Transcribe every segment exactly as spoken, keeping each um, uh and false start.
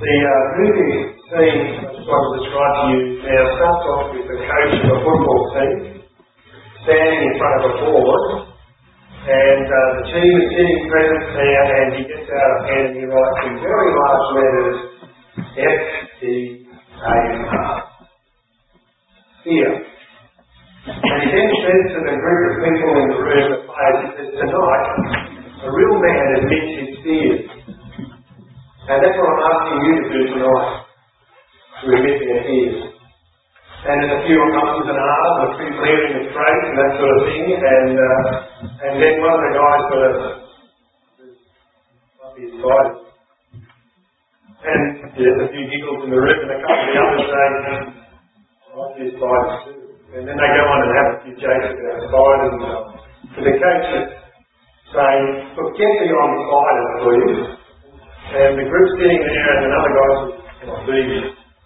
The uh, movie scene I just want to describe to you now starts off with the coach of a football team standing in front of a board, and uh, the team is sitting present there, and he gets out a pen and he writes in very large letters F E A R, fear. And he then says to the group of people in the room, the players, he says, tonight, a real man admits his fears. And that's what I'm asking you to do tonight, to admit their fears. And there's a few ums and ahs, and a few clearing the throat and that sort of thing, and uh, and then one of the guys got a might be his spiders. And there's a few giggles in the room, and a couple of the others say, I like his spiders too. And then they go on and have a few jokes about spiders and stuff. So the coach is saying, look, get beyond spiders, please. And the group's sitting there, and another guy says, oh, baby.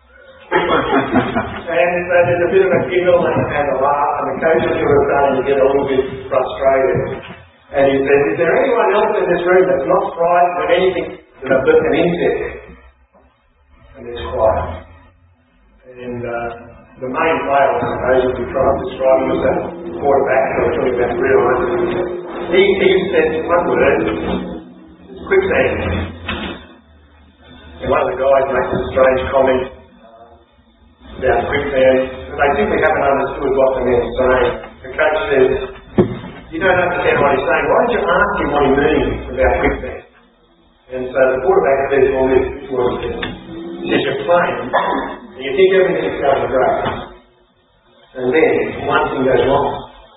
And so there's a bit of a giggle and, and a laugh, and the coach is sort of starting to get a little bit frustrated. And he says, is there anyone else in this room that's not frightened of anything than a, an insect? And there's quiet. And uh, the main player, I suppose, if we try to describe him as that quarterback, so we're talking about real life, he, he said one word, quicksand. And one of the guys makes a strange comment about quicksand. They simply haven't understood what the man's saying. The coach says, you don't understand what he's saying. Why don't you ask him what he means about quicksand? And so the quarterback says, well, this is what he says. He says, you're playing, and you think everything's going great. And then one thing goes wrong.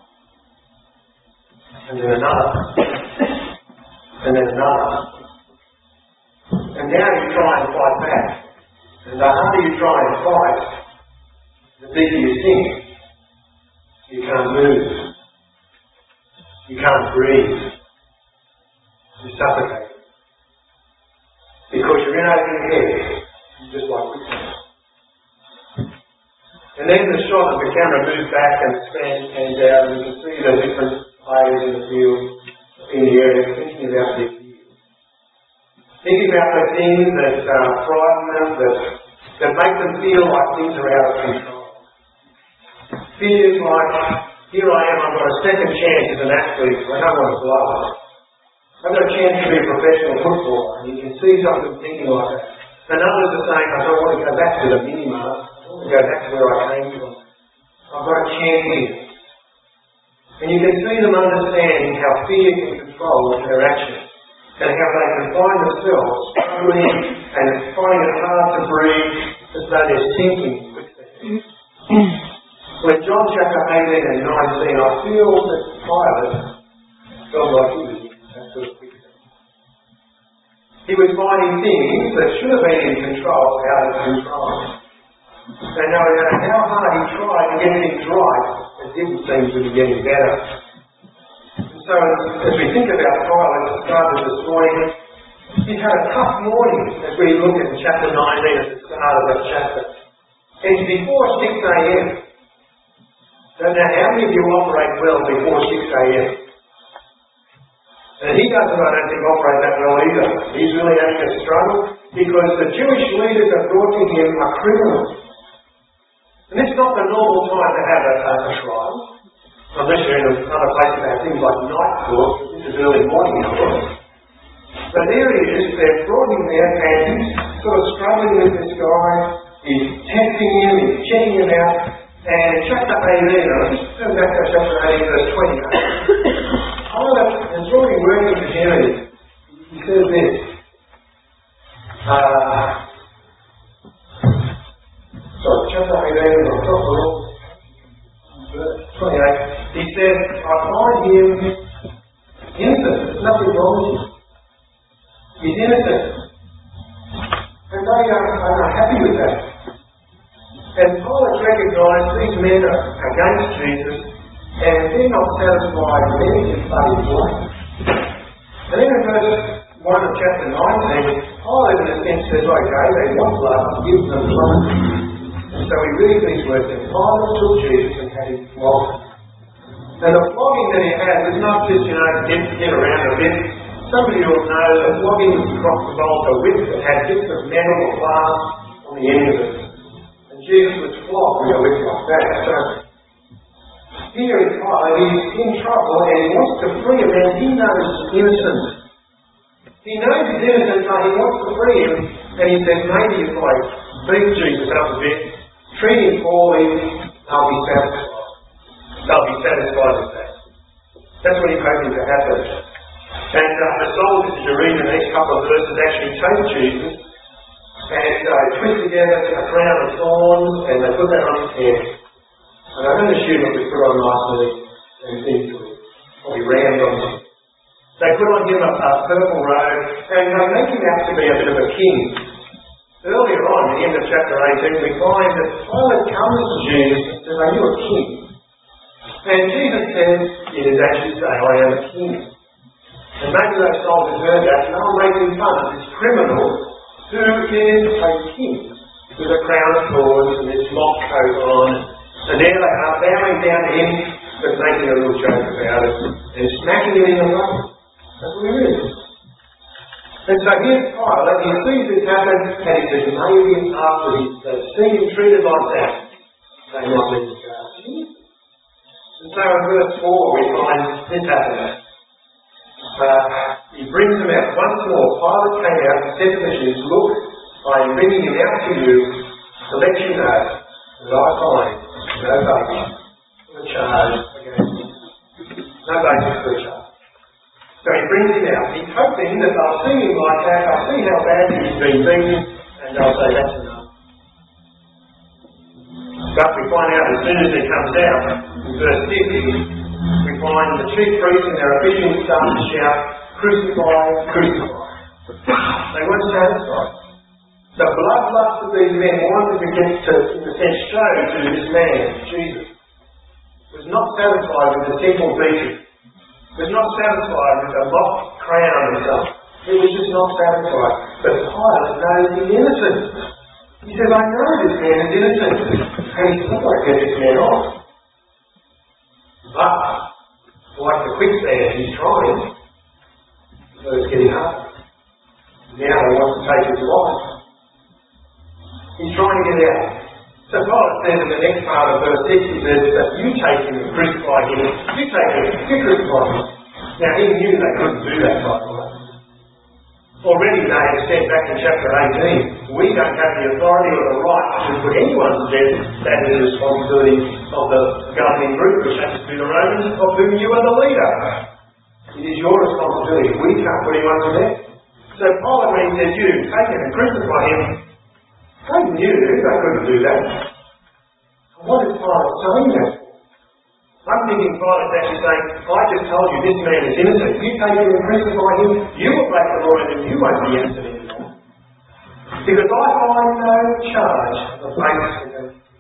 And then another. And then another. And now you try and fight back. And the harder you try and fight, the deeper you sink. You can't move. You can't breathe. You suffocate. Because you're in over your head, just like quicksand. And then the shot of the camera moves back and expands and out, and you can see the different players in the field, in the area, thinking about their fears. Thinking about the things that uh, frighten them, that, that make them feel like things are out of control. Fears like, here I am, I've got a second chance as an athlete, I don't want to blow it. I've got a chance to be a professional footballer, and you can see some of them thinking like that. And others are saying, I don't want to go back to the mini-mart, I want to go back to where I came from. I've got a chance here. And you can see them understanding how fear can control their actions, and how they can find themselves struggling and finding it hard to breathe as though they're sinking quickly. When John chapter eighteen and nineteen, I feel that Pilate felt like he was in that sort of quicksand. He was finding things that should have been in control out of control. And no matter how hard he tried to get things right, it didn't seem to be getting better. And so as we think about Pilate, it started this morning, he had a tough morning as we look at chapter nineteen at the start of that chapter. It's before six a.m. Don't know how many of you operate well before six a.m. And he doesn't, I don't think, operate that well either. He's really having a struggle because the Jewish leaders have brought to him a criminal. And it's not the normal time to have a, a, a trial, unless you're in other places that have things like night court, which is early morning court. But there he is, they've brought him there, and he's sort of struggling with this guy. He's testing him, he's checking him out. And chapter eighteen, I'll just turn back to chapter eighteen, verse twenty-eight. Pilate is really working for him. He says this. Uh, sorry, chapter eighteen, I'll talk a little. Verse twenty-eight. He says, I find him innocent. There's nothing wrong with him. He's innocent. And they are, are happy with that. And Pilate recognised these men are against Jesus, and they're not satisfied with anything but his blood. And then in verse one of chapter nineteen, Pilate in a sense says, okay, they want blood, give them blood. And so we read these words, and Pilate took Jesus and had him flogged. And the flogging that he had was not just, you know, get, get around a bit. Some of you will know that flogging was across the bowl of a whip that had bits of metal or glass on the end of it. And Jesus was flogged with a whip like that. So here is Pilate, he's in trouble and he wants to free a man he knows is innocent. He knows he's innocent, but he wants to free him. And he says, maybe if I beat Jesus up a bit, treat him poorly, I'll be satisfied. They'll be satisfied with that. That's what he's hoping to happen. And uh, the soldiers, as you read in these couple of verses, actually take Jesus and uh, twist together a crown of thorns and they put that on his head. And I don't assume it was put on nicely and easily, or he rammed on him. They put on him a, a purple robe and they make him out to be a bit of a king. Earlier on, at the end of chapter eighteen, we find that Pilate comes to Jesus and says, are you a king? And Jesus says, it is as you say, I am a king. And maybe those soldiers heard that and they were making fun of this criminal who is a king with a crown of thorns and this mock coat on. And there they are bowing down to him but making a little joke about it and smacking him in the face. That's what it is. And so here's Pilate, he sees this happen and he says, maybe after they've seen him treated like that, they might let him go. And so in verse four we find this happening. Uh, he brings them out once more. Pilate came out and said to the Jews, look, I am bringing him out to you to let you know that I find no basis for the charge against him. No basis for the charge. So he brings him out. He's hoping that they'll see him like that, they'll see how badly he's been beaten, and they'll say, that's enough. But we find out as soon as he comes out, in verse fifty, we find the chief priests and their officials start to shout, crucify, crucify. They weren't satisfied. The bloodlust of these men wanted to get to, in a sense, show to this man, Jesus, was not satisfied with the simple beating. Was not satisfied with a mock crown and stuff. It was just not satisfied. But Pilate knows he's innocent. He says, I know this man is innocent. And he says, I've got to get this man off. But, like the quicksand, he's trying. So it's getting hard. Now he wants to take his life. He's trying to get out. So Pilate says in the next part of verse six, he says that you take him and crucify him. You take him, you crucify him. Now he knew they couldn't do that, by the way. Already they have said back in chapter eighteen, we don't have the authority or the right to put anyone to death. That is the responsibility of the governing group, which happens to be the Romans, of whom you are the leader. It is your responsibility. We can't put anyone to death. So Pilate, when he said, you take him and crucify him, they knew they couldn't do that. What is Pilate saying that for? I'm thinking Pilate's actually saying, I just told you this man is innocent. You take him and crucify him, you will break the law and then you won't be innocent anymore. Because I find no charge of basis against him.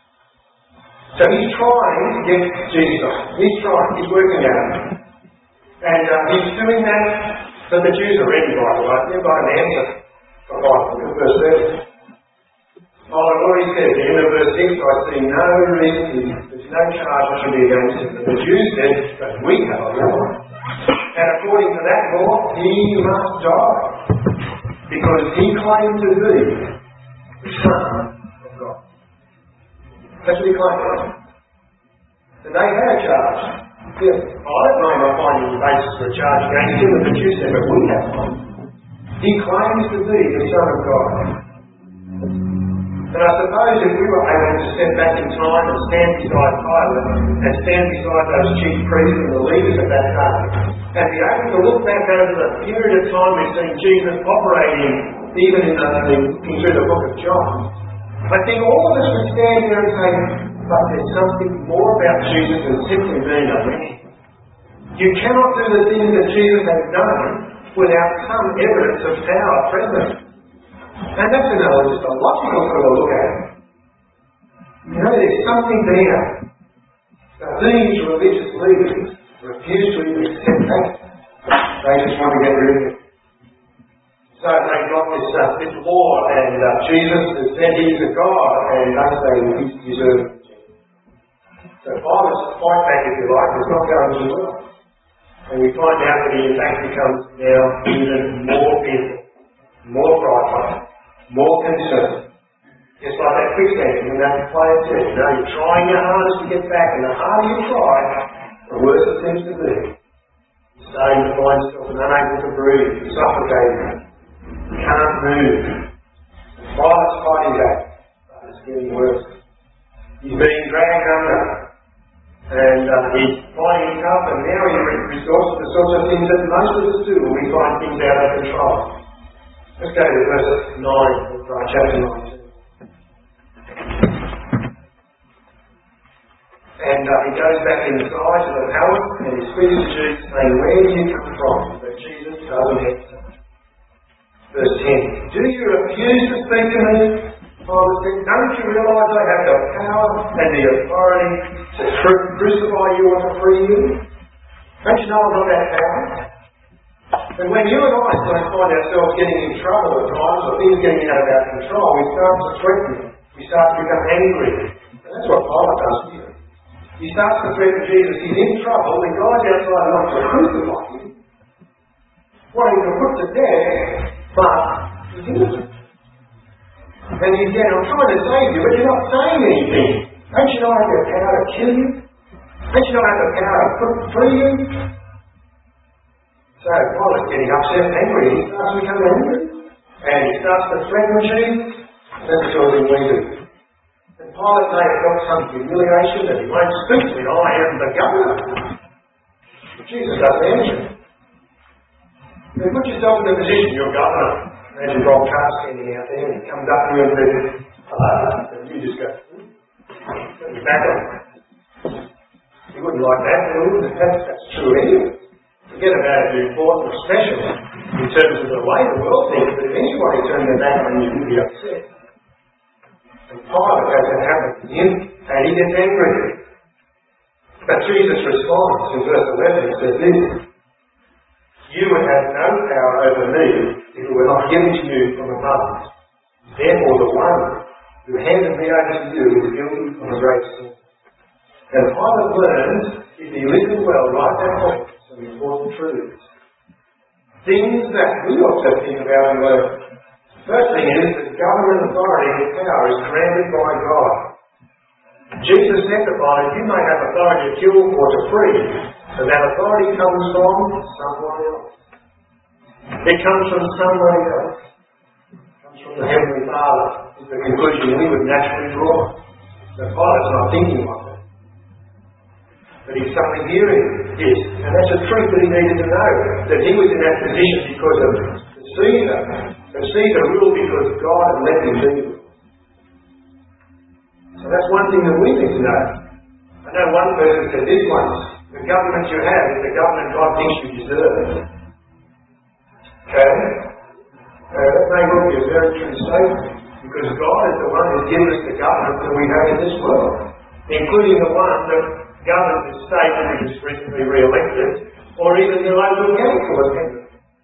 So he's trying to get Jesus off. He's trying, he's working at it. And uh, he's doing that, but the Jews are ready, by the way. They've got an answer for Pilate. Look at verse thirty. Oh, I've already said, at the end of verse six, I see no reason, there's no charge that should be against him. But the Jews said, but we have a law. And according to that law, he must die. Because he claimed to be the Son of God. That's what he claimed. And they had a charge. Yeah, I don't know if I find any basis for a charge against him, but the Jews said, but we have one. He claims to be the Son of God. And I suppose if we were able to step back in time and stand beside Pilate and stand beside those chief priests and the leaders of that day and be able to look back over the period of time we've seen Jesus operating even in the, looking through the book of John, I think all of us would stand there and say, but there's something more about Jesus than simply being a man. You cannot do the things that Jesus has done without some evidence of power present. And that's another, just a logical sort of look at it. You know, there's something there. Now, these religious leaders refuse to even accept that. They just want to get rid of it. So they got this, uh, this law, and uh, Jesus has said he's a God, and they say he's deserving. So Pilate's fight back, if you like, is not going too well. And we find out that he in fact becomes now even more fearful, more prideful, more concerned. Just like that quicksand when that player said, you know, you're trying your hardest to get back, and the harder you try, the worse it seems to be. You're starting to find yourself unable to breathe, you're suffocating, you can't move. The fire's fighting back, but it's getting worse. He's being dragged under, and uh, he's finding it tough, and now he resorts to the sorts of things that most of us do when we find things out of control. Let's go to verse nine of uh, chapter nineteen. And uh, he goes back inside to the palace and he speaks to Jesus saying, where do you come from? But Jesus doesn't answer. Verse ten. Do you refuse to speak to me? Pilate said, don't you realise I have the power and the authority to cru- crucify you or to free you? Don't you know I've got that power? And when you and I don't find ourselves getting in trouble at times or things getting out of our control, we start to threaten. We start to become angry. And that's what Pilate does here. He starts to threaten Jesus. He's in trouble. The guys outside want to crucify him, wanting to put to death, but he's innocent. And he's saying, I'm trying to save you, but you're not saying anything. Don't you know I have the power to kill you? Don't you know I have the power to put free you? So Pilate's getting upset and angry. He starts to become angry. And he starts to threaten Jesus. That's the sort of thing we do. And Pilate may have felt some humiliation that he won't speak to me. I am the governor. But Jesus doesn't answer. You put yourself in the position, you're governor. Imagine Rob Carr standing out there and he comes up to you and says, hello. And you just go, hmm. You're back on. You wouldn't like that, would you? That's, that's true anyway. Forget about it being important or special in terms of the way the world thinks, but if anybody turned their back on you, you'd be upset. And Pilate has that happen to him, and he gets angry. But Jesus responds in verse eleven. He says this, you would have no power over me if it were not given to you from above. Therefore the one who handed me over to you is guilty of a great sin. And Pilate learns, if he listened well, right that point, some important truths. Things that we ought to think about and learn. First thing is that government authority and power is granted by God. Jesus said to Pilate, you may have authority to kill or to free, but that authority comes from someone else. It comes from somebody else. It comes from the Heavenly Father. Is the conclusion we would naturally draw. But Pilate's not thinking like that. But he's suddenly hearing this. And that's a truth that he needed to know. That he was in that position because of Caesar. But Caesar ruled because God had let him be. So that's one thing that we need to know. I know one person said this once. The government you have is the government God thinks you deserve. Okay? Uh, that may well be a very true statement. Because God is the one who's given us the government that we have in this world. Including the one that governs the state that is recently re-elected, or even the local council attendant.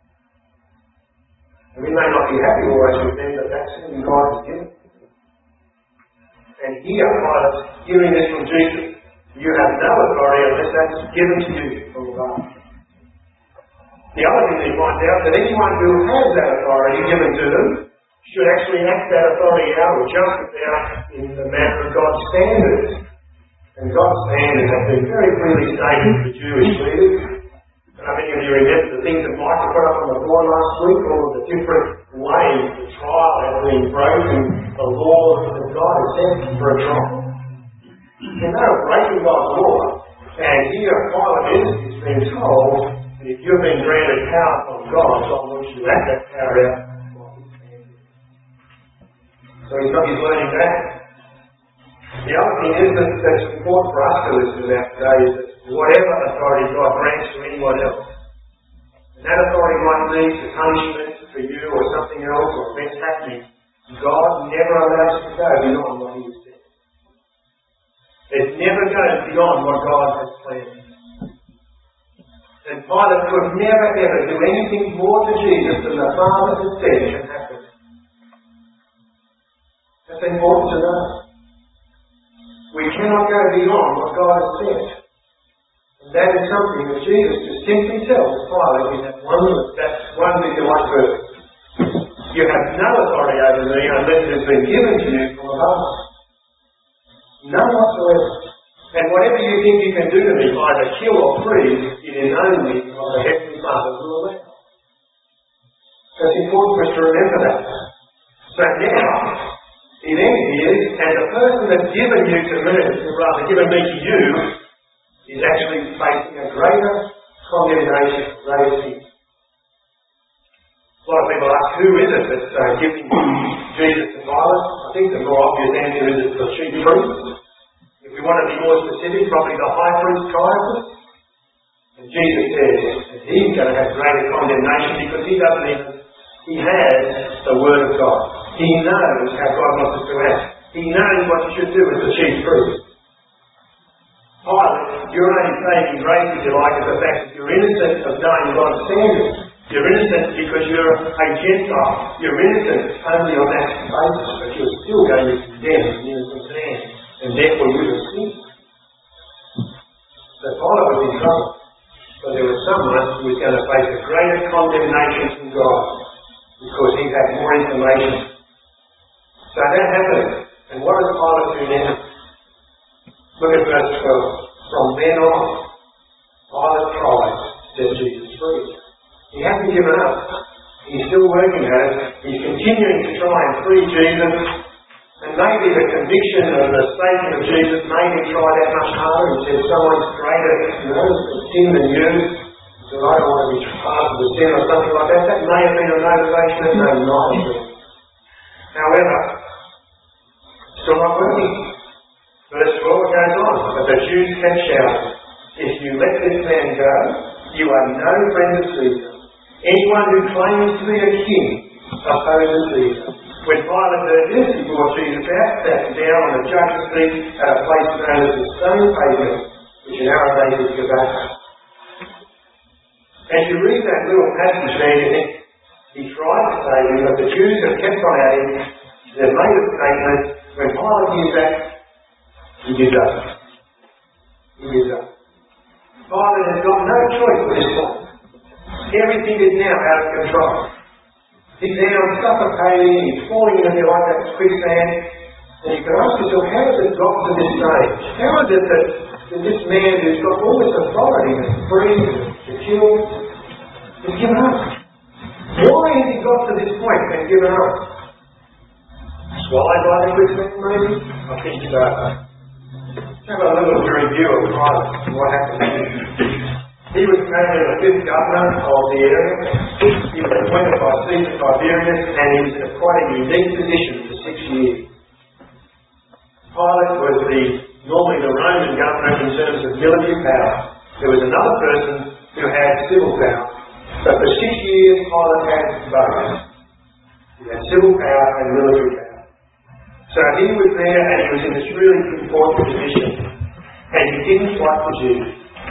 And we may not be happy always with them, but that's who God has given. And here, Pilate, hearing this from Jesus, you have no authority unless that's given to you from above. The other thing they find out, that anyone who has that authority given to them should actually act that authority out or justice out in the manner of God's standards. And God's standards have been very clearly stated to the Jewish leaders. I many of you remember the things that Michael put up on the board last week, all of the different ways the trial has been broken, the laws that God has set for a trial. And they are breaking God's law. And here Pilate is, is being told that if you've been granted power from God, God wants you to act that power out. So he's got his learning back. The other thing is that that's important for us to listen about today is that whatever authority God grants to anyone else, and that authority might lead to punishment for you or something else or events happening, God never allows us to go beyond what He has said. It never goes beyond what God has planned. And Pilate could never ever do anything more to Jesus than the Father has said can happen. That's important to know. We cannot go beyond what God has said. And That is something that Jesus just simply tells Pilate in that one, that one fifty-one verse. You have no authority over me unless it has been given to you from above. None whatsoever. And whatever you think you can do to me, either kill or freeze, it is only of the Heavenly Father who will allow. So it's important for us to remember that. So now, he then hears, and the person that's given you to me, or rather given me to you, is actually facing a greater condemnation, a greater sin. A lot of people ask, who is it that's uh, giving Jesus to Pilate? I think the more obvious answer is it's the chief priest. If we want to be more specific, probably the high priest Caiaphas. And Jesus says that he's going to have greater condemnation because he doesn't even, he has the Word of God. He knows how God wants us to act. He knows what you should do as the chief priest. Pilate, your only saving grace, if you like, is the fact that you're innocent of knowing God's standards. You're innocent because you're a Gentile. You're innocent only on that basis, but you're still going to condemn an innocent man, and therefore you have sinned. So Pilate was in trouble, but there was someone who was going to face a greater condemnation from God because he had more information. So that happened. And what does Pilate do now? Look at verse twelve. From then on, Pilate tried to set Jesus free. He hasn't given up. He's still working at it. He's continuing to try and free Jesus. And maybe the conviction of the Satan of Jesus made him try that much harder. He said, someone's greater, you know, sin than you. He said, I don't want to be part of the sin or something like that. That may have been a motivation. It may not have been. However, still not working. Verse twelve goes on. But the Jews kept shouting, if you let this man go, you are no friend of Caesar. Anyone who claims to be a king opposes Caesar. When Pilate heard this, he brought Jesus out, sat down on the judge's seat at a place known as the Stone Pavement, which in Arabic is Gabbatha. As you read that little passage there, you think he tried to save him, but the Jews have kept on at him. They've made a statement. When Pilate hears that, he gives up. He gives up. Pilate has got no choice at this point. Everything is now out of control. He's now suffocating, he's falling into like that quicksand. And you can ask yourself, how has it got to this stage? How is it that, that this man who's got all this authority to free, to kill, has given up? Why has he got to this point and given up? Swallowed by the quicksand, maybe? I think so. Have a little review of Pilate and what happened to him. He was currently the fifth governor of the area. He was appointed by Caesar Tiberius, and he was in quite a unique position for six years. Pilate was the normally the Roman governor in terms of military power. There was another person who had civil power, but for six years Pilate had both. He had civil power and military power. So he was there and he was in this really important position. And he didn't like the Jews.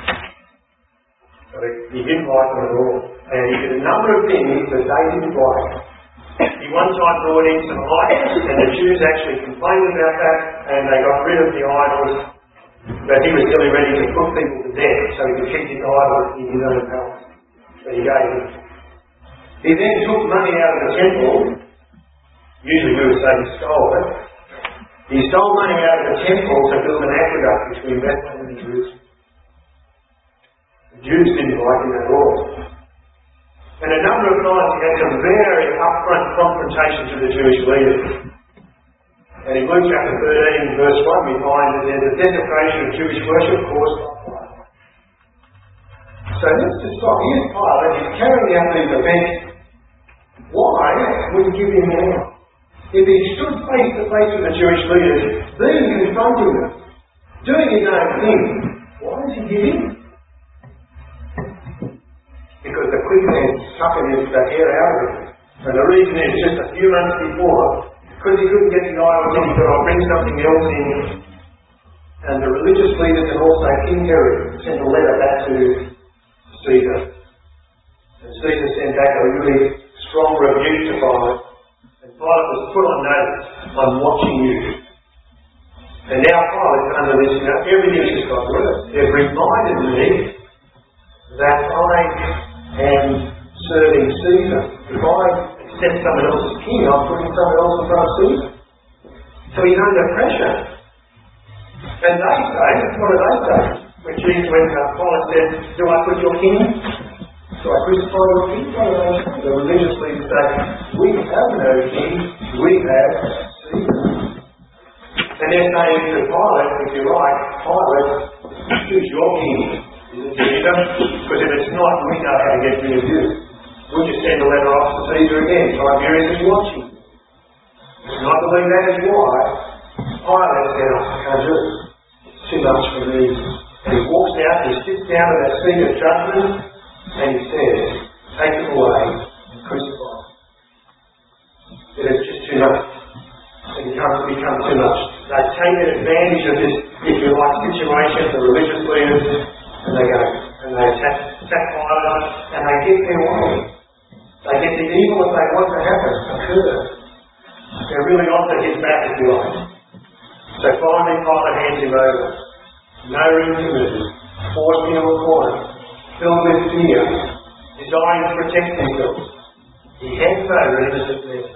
So he didn't like them at all. And he did a number of things that they didn't like. He one time brought in some idols, and the Jews actually complained about that, and they got rid of the idols. But he was nearly ready to put people to death so he could keep his idols in his own palace. So he gave them. He then took money out of the temple. Usually we would say he stole it. He stole money out of the temple to build an aqueduct between Bethlehem and Jerusalem. The Jews didn't like him at all. And a number of times he had some very upfront confrontation to the Jewish leaders. And in Luke chapter thirteen, verse one, we find that there's a desecration of Jewish worship caused by Pilate. So let's just stop. Here's Pilate, he's carrying out these events. Why would he give him now? If he stood face to face with the Jewish leaders, being confronting them, doing his own thing, why does he give in? Because the quicksand sucking his the hair out of him. And the reason is just a few months before, because he couldn't get the idols in, he thought, I'll bring something else in. And the religious leaders and also King Herod sent a letter back to Caesar. And Caesar sent back a really strong rebuke to Pilate. And Pilate was put on notice, I'm watching you. And now Pilate, under this, you know, everything's just got worse. They've reminded me that I am serving Caesar. If I accept someone else as king, I'm putting someone else in front of Caesar. So he's under pressure. And they say, what do they say? When Jesus, when uh, Pilate said, do I put your king? Do I crucify your king? What do they say? The religious leaders say, we have no king, we have Caesar. And they're saying to Pilate, if you like, Pilate, who's your king? Is it Caesar? Because if it's not, we know how to get rid of you. We'll just send a letter off to Caesar again. Tiberius is watching. And I believe that is why Pilate said, I can't do it. It's too much for me. And he walks out, he sits down at that seat of judgment, and he says, take him away and crucify him. It is just too much. It becomes, becomes too much. They've taken advantage of this, if you like, situation, the religious leaders, and they go, and they attack, attack Pilate, and they get their way. They get the evil that they want to happen occur. They're really off to his back, if you like. So finally Pilate hands him over. No room to move. Forced into a corner. Filled with fear. Desiring to protect himself. He hands over innocent men.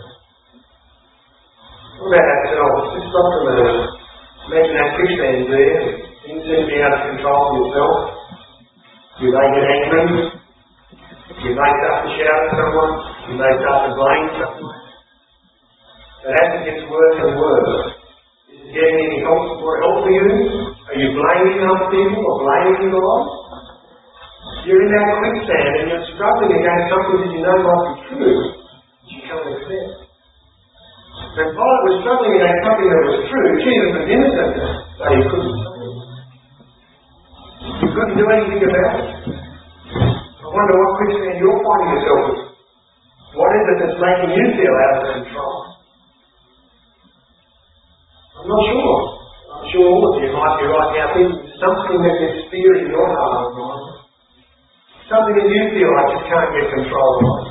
What about ourselves? Just stop for a minute. Imagine that quicksand there. Things seem to be out of control of yourself. You may get angry. You may start to shout at someone. You may start to blame someone. But as it gets worse and worse, is it getting any help, more help for you? Are you blaming other people or blaming God? You're in that quicksand and you're struggling against something that you know might be true, but you can't accept. When Pilate was struggling against something that was true, Jesus was innocent, but he couldn't say it. He couldn't do anything about it. I wonder what quicksand you're finding yourself in. What is it that's making you feel out of control? I'm not sure. I'm sure all of you might be right now thinking something that gets fear in your heart or mind. Something that you feel like you can't get control of.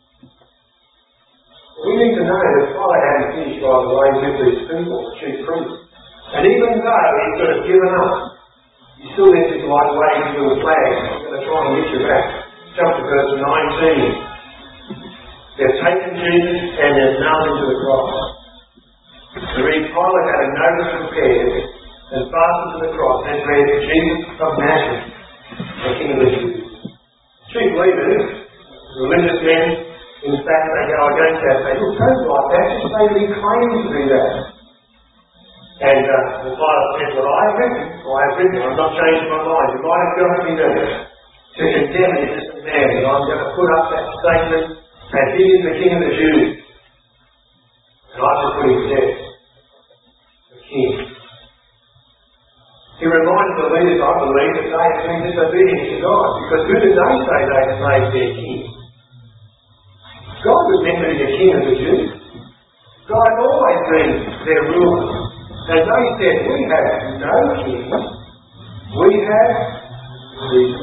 We need to know that Pilate hadn't finished, by the way, with these people, the chief priests. And even though he's sort of given up, he still has his like waving little flag. I'm going to try and get you back. Jump to verse nineteen. They've taken Jesus and they've nailed him to the cross. The read, Pilate had a notice prepared and fastened to the cross and read, Jesus of Nazareth, the King of the Jews. Chief leaders, religious men, in fact, they go against that. They look, don't like that. Just say that he claims to be that. And uh, the Pilate said, well, I have written. Well, I have written. I'm not changing my mind. You might have got me there to condemn an innocent man. And I'm going to put up that statement that he is the King of the Jews. And I just put him dead. The King. He reminded the leaders, I believe, that they have been disobedient to God. Because who did they say they had made their King? God was meant to be the King of the Jews. God had always been their ruler. And they said, we have no king. We have Jesus.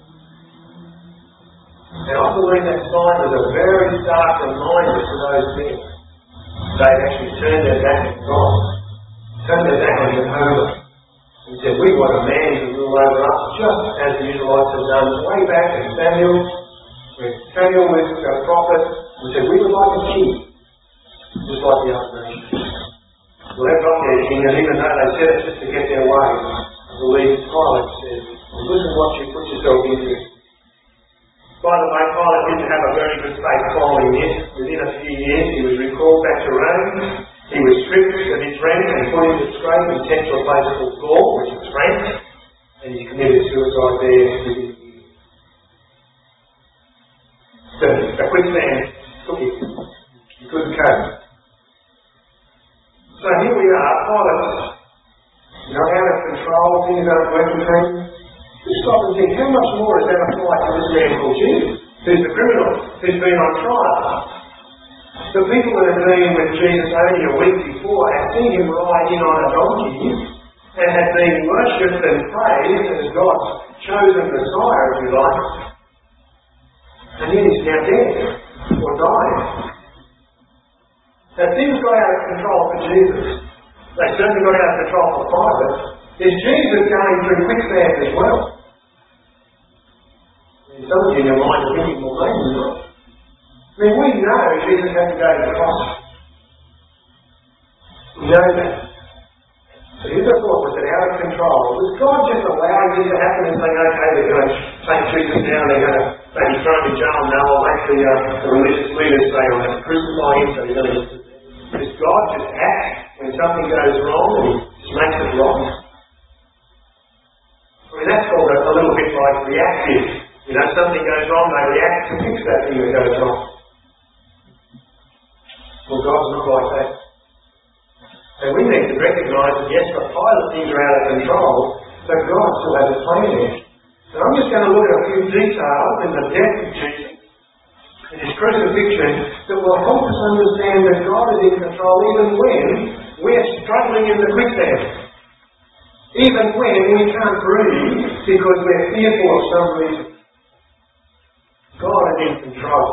And I believe that sign was a very stark reminder to those men. They actually turned their back on God. Turned their back on Jehovah. And said, we want a man to rule over us, just as the Israelites have done way back in Samuel. When Samuel was a prophet, he said, we would like a king, just like the other nations. Well, they've got their king, and even though they said it just to get their way, I believe Pilate said, well, listen what you put yourself into. By the way, Pilate didn't have a very good faith following this. Within a few years, he was recalled back to Rome. He was stripped of his rank and put into disgrace and sent to a place called Gaul, which was France, and he committed suicide there within a year. So, a quicksand took him. He couldn't cope. So here we are, Pilate, not out of control, things aren't working for him. You stop and think, how much more is that applied to this man called Jesus, who's the criminal, who's been on trial? The people that have been with Jesus only a week before had seen him ride in on a donkey and had been worshipped and praised as God's chosen Messiah, if you like. And yet he's now dead or dying. Now things got out of control for Jesus. They certainly got out of control for Pilate. Is Jesus going through quicksand as well? And some of you in your mind are thinking, well, maybe not. I mean, we know Jesus had to go to the cross. We know that. So here's a thought, was it out of control? Was God just allowing this to happen and saying, okay, they're going to take Jesus down, they're going to maybe throw him in jail? No, I'll make the, uh, the religious leaders say, I'm going to crucify him, so he's going to... Does God just act when something goes wrong and he just makes it wrong? I mean, that's called a, a little bit like reactive. You know, something goes wrong, they react to fix that thing that goes wrong. Well, God's not like that. And we need to recognise that, yes, the pilot things are out of control, but God still has a plan there. And I'm just going to look at a few details in the death of Jesus, in his crucifixion, that will help us understand that God is in control even when we're struggling in the quicksand. Even when we can't breathe because we're fearful of some reason. God is in control.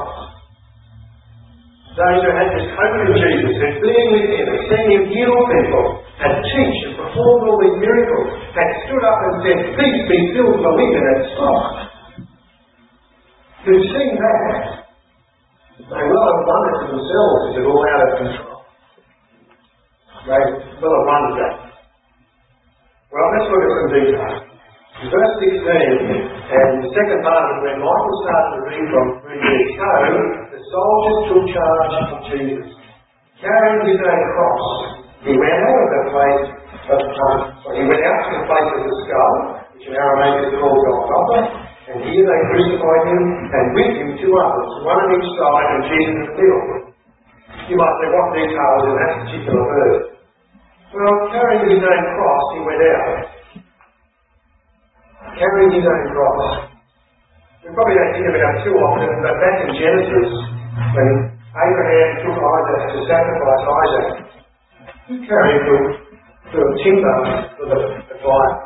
Those who had this hope in Jesus, had been with him, had seen him heal people, had teach and performed all these miracles, had stood up and said, peace be filled the wind, and had stopped. Who'd seen that, they well have wondered to themselves, is it all out of control? They well have wondered that. Well, let's look at some details. In verse sixteen, and the second part of it, when Michael started to read from three years ago, the soldiers took charge of Jesus. Carrying his own cross, he went out of the place of um, he went out to the place of the skull, which in Aramaic is called Golgotha, and here they crucified him, and with him two others, one on each side and Jesus in the middle. You might say, what details in that particular verse? Well, carrying his own cross, he went out. Carrying his own cross. We probably don't think about it too often, but back in Genesis, when Abraham took Isaac to sacrifice Isaac, he carried the, the timber for the, the fire.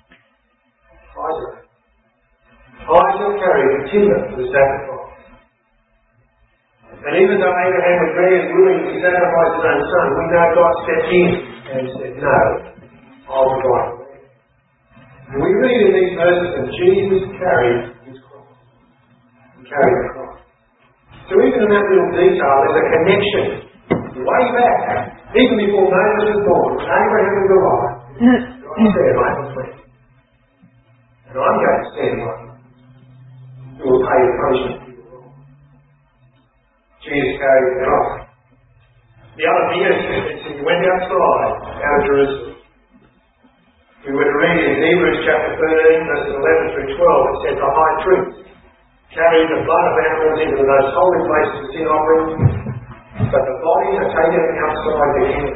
Isaac. Isaac carried the timber for the sacrifice. And even though Abraham was ready and willing to sacrifice his own son, we know God stepped in and said, no, I'll provide for you. And we read in these verses that Jesus carried his cross. He carried the cross. So even in that little detail, there's a connection. Way back, even before Moses was born, Abraham was alive. God said, I have a plan. And I'm going to stand one who will pay the punishment for your wrong. Jesus carried the cross. The other thing is, he went outside, out of Jerusalem. We were to read in Hebrews chapter thirteen, verses eleven through twelve, it says, the high priest carried the blood of animals into the most holy places of sin offerings, but the bodies are taken outside the camp.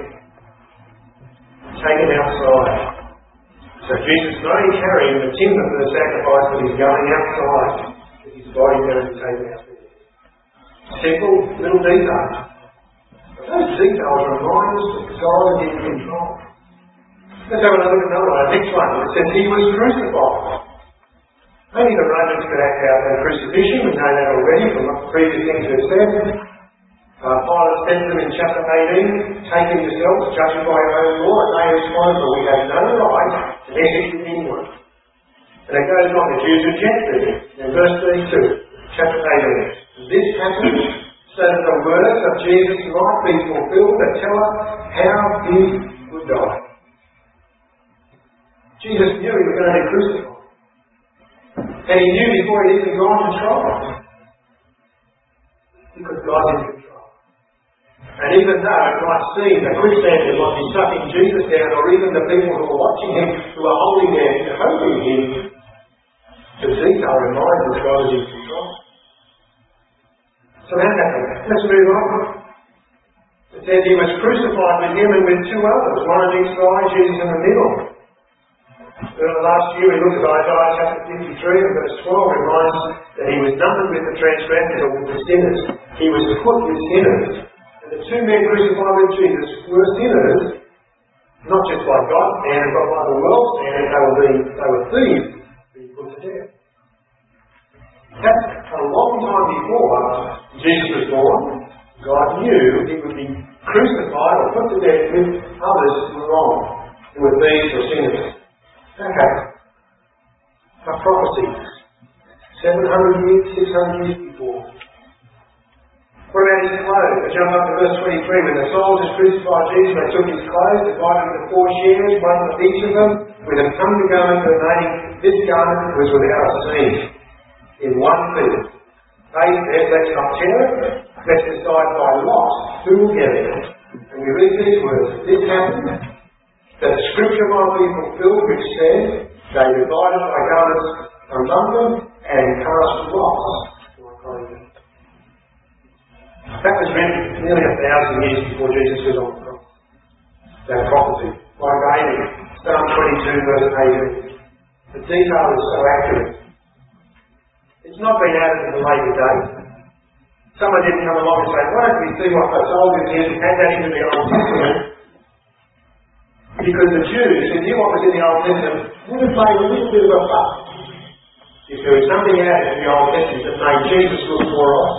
Taken outside. So Jesus is not only carrying the timber for the sacrifice, but he's going outside, with his body going to be taken out there. Simple little details. But those details remind us that God is in control. Let's have a look at another one. Next one. It says he was crucified. Only the Romans could act out their crucifixion. We know that already from what the previous things we've said. Uh, Pilate said to them in chapter eighteen, take him yourselves, judge him by your own law, and they responded, but we have no right to execute anyone. And it goes on, the Jews rejected him. In verse thirty-two, chapter eighteen. This happened so that the words of Jesus might be fulfilled that tell us how he would die. Jesus knew he was going to be crucified. And he knew before he'd even gone to trial. Because God's in control. And even though it might seem that quicksand might be sucking Jesus down, or even the people who are watching him, who are holding their hope in him, the detail reminds us God is in control. So that happened. Let's move on. It says he was crucified with him and with two others, one on each side, Jesus in the middle. Well, last year we looked at Isaiah chapter fifty-three and verse twelve, reminds us that he was numbered with the transgressors or with the sinners. He was put with sinners. And the two men crucified with Jesus were sinners, not just by God's standard, but by the world's standard. They were being, they were thieves being put to death. That's a long time before Jesus was born. God knew he would be crucified or put to death with others who were wrong, who were thieves or sinners. Okay. A prophecy seven hundred years, six hundred years before. What about his clothes? I jump up to verse twenty-three. When the soldiers crucified Jesus, they took his clothes, divided into four shares, one of each of them, with a cumbered garment remaining. This garment was without a seam, in one piece. They said, let's not tear it, let's decide by lot who will get it. And we read these words. This happened, that the scripture might be fulfilled, which said, they divided my garments among them and cast lots for my clothing. That was written nearly a thousand years before Jesus was on the cross. That prophecy by David, Psalm twenty-two, verse eighteen. The detail is so accurate. It's not been added at a later date. Someone didn't come along and say, why don't we see what the soldiers did and add that into the Old Testament? Because the Jews who knew what was in the Old Testament would have made a little bit of a fuss if there was something added in the Old Testament that made Jesus look more right.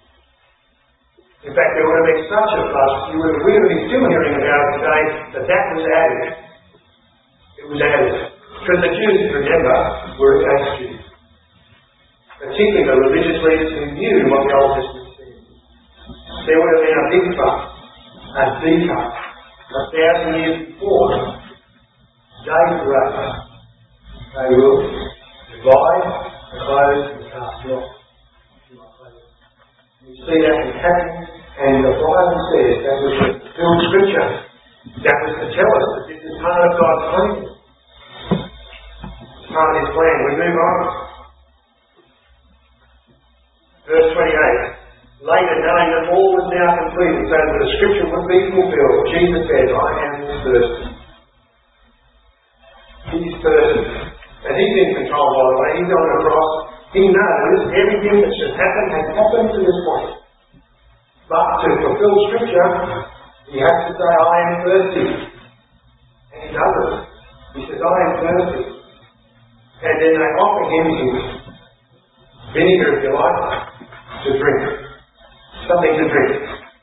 In fact, there would have been such a fuss, you would have, we would be still hearing about it today, that that was added. It was added. Because the Jews, remember, were against Jews. Particularly the religious leaders who knew what the Old Testament said. There would have been a big fuss, a detail. A thousand years before, David wrote, they will divide the clothes and cast lots. We see that in happening, and the Bible says that was the fulfilled scripture. That was to tell us that this is part of God's plan. It's part of His plan. We move on. Verse twenty-eight. Later, knowing that all was now completed, so that the scripture would be fulfilled, Jesus said, I am thirsty. He's thirsty. And He's in control, by the way. He's on the cross. He knows everything that should happen has happened to this point. But to fulfill scripture, He has to say, I am thirsty. And He does it. He says, I am thirsty. And then they offer Him some vinegar, if you like, to drink. Something to drink.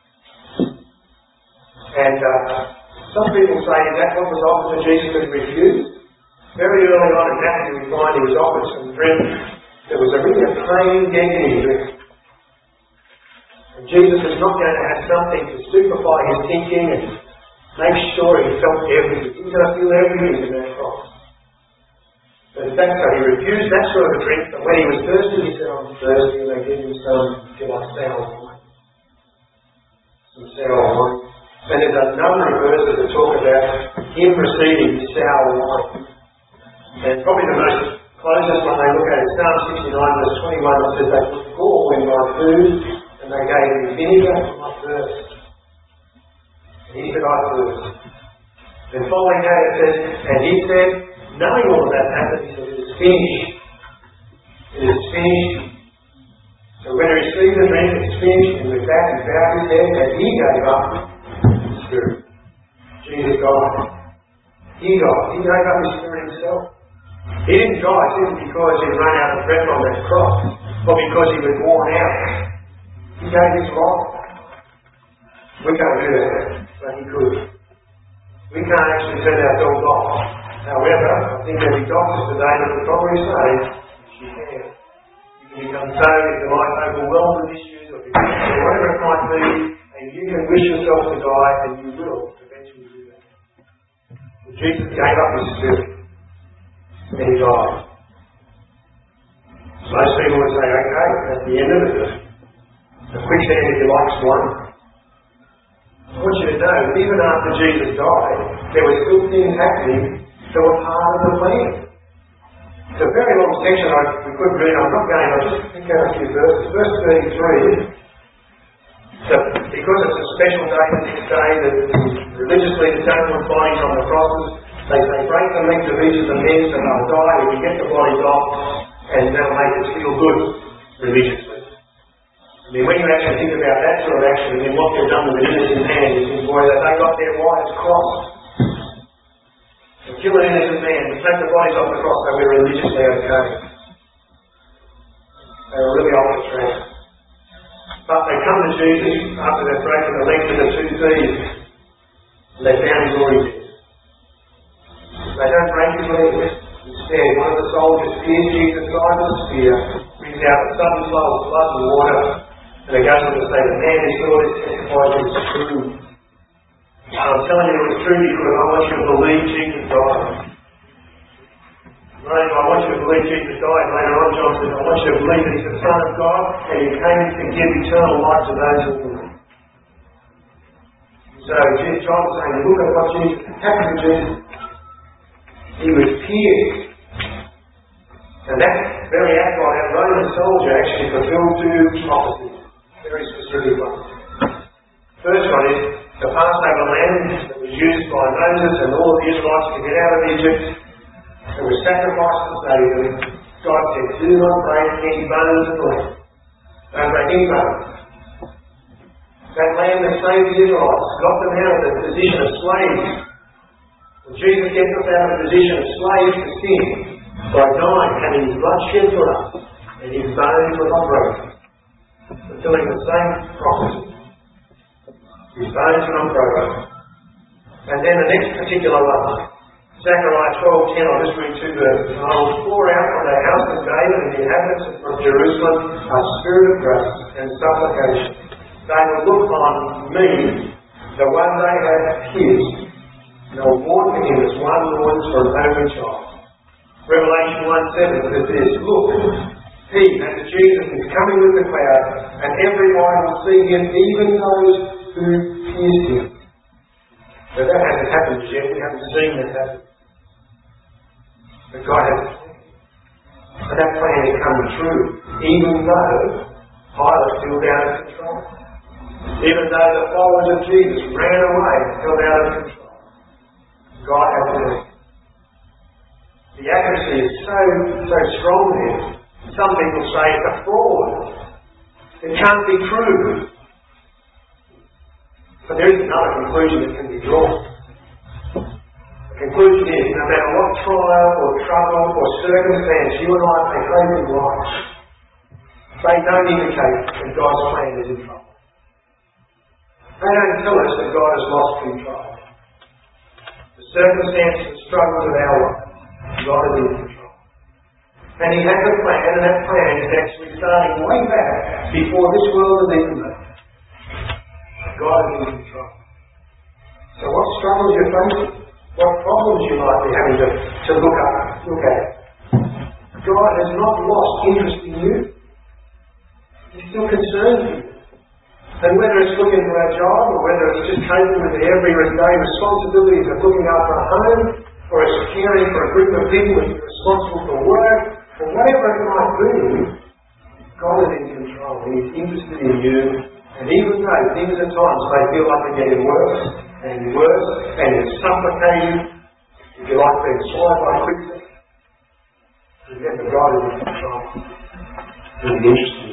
And uh, some people say that what was offered to Jesus and refused. Very early on in Matthew we find He was offered some drink. There was a really a plain Gethsemane drink. And Jesus was not going to have something to stupefy His thinking and make sure He felt everything. He was going to feel everything in that cross. But in fact, so He refused that sort of a drink, but when He was thirsty, He said, I'm thirsty, and they gave Him some, if you like, sour wine. Some sour wine. And there's a number of verses that talk about Him receiving sour wine. And probably the most closest one they look at is Psalm sixty-nine, verse twenty-one, that says, they put gall in my food, and they gave me vinegar for my thirst. And He said, I thirst. And following that it says, and He said, knowing all of that happened, He said, it is finished. It is finished. So when He received the drink, it's finished, and with that He bowed His head, and He gave up His Spirit. Jesus died. He died. He gave up His Spirit Himself. He didn't die simply because He ran out of breath on that cross, or because He was worn out. He gave His life. We can't do that, but He could. We can't actually turn ourselves off. However, I think there'll be doctors today that will probably say, you can. You can become so, if you like, overwhelmed with issues, or whatever it might be, and you can wish yourself to die, and you will eventually do that. But Jesus gave up His Spirit. And He died. Most people would say, okay, that's the end of it. The quicksand, if you like, is one. I want you to know, even after Jesus died, there were still things happening that were part of the plan. It's a very long section I, we could read. I'm not going, I'll just pick out a few verses. Verse thirty-three, that because it's a special day the next day, that religious leaders don't want bodies on the crosses, they say, break the legs of each of the men so they'll die, we can get the bodies off, and that'll make us feel good religiously. I mean, when you actually think about that sort of action, and then what they've done with an innocent man, you think, boy, that they got their wives crossed. To kill an innocent man, to take the bodies off the cross, so we're religiously okay. They were really off the track. But they come to Jesus after they've broken the legs of the two thieves, and they found Him already dead. They don't break His legs. Instead, one of the soldiers pierced Jesus' side with a spear, brings about the sudden flow of blood and water. And it goes on to say, the man who saw this testifies it was true. And I'm telling you it was true because I want you to believe Jesus died. I want you to believe Jesus died. Later on, John says, I want you to believe that He's the Son of God and He came to give eternal life to those who believe. So John was saying, look at what Jesus happened to Jesus. He was pierced. And that very act by that Roman soldier actually fulfilled two prophecies. Very specific ones. First one is the Passover lamb that was used by Moses and all of the Israelites to get out of Egypt. It was sacrificed to save them. God said, do not break any bones of the lamb. Don't break any bones. That lamb that saved the Israelites got them out of the position of slaves. And Jesus gets us out of the position of slaves to sin by dying, having His blood shed for us, and His bones were not broken. Fulfilling the same prophecy. His bones were not broken. And then the next particular one, Zechariah twelve ten, I'll just read two verses. And I will pour out from the house of David and the inhabitants of Jerusalem a spirit of grace and supplication. They will look on me, the one they have pierced, and they will mourn for Him as one mourns for an only child. Revelation one seven says this, look, He, that is Jesus, is coming with the cloud, and everyone will see Him, even those who pierced Him. So that hasn't happened yet. We haven't seen that happen. But God has a plan. And that plan is coming true, even though Pilate filled out of control. Even though the followers of Jesus ran away and filled out of control. God has a plan. The accuracy is so, so strong there. Some people say it's a fraud. It can't be true. But there is another conclusion that can be drawn. The conclusion is, no matter what trial or trouble or circumstance you and I may face in life, they don't indicate that God's plan is in trouble. They don't tell us that God has lost control. The circumstances and struggles of our life, God is in control. And He has a plan, and that plan is actually starting way back before this world was even made. God is in control. So what struggles you're facing, what problems you might be having to, to look up, look at, God has not lost interest in you. He's still concerned with you. And whether it's looking for a job, or whether it's just coping with the everyday responsibilities of looking after a home, or it's caring for a group of people if you're responsible for work, or whatever it might be, God is in control. He's interested in you. And even though things at times may feel like they're getting worse and worse and you're suffocating, if you like being swallowed by quicksand, remember God is in control. He's interested.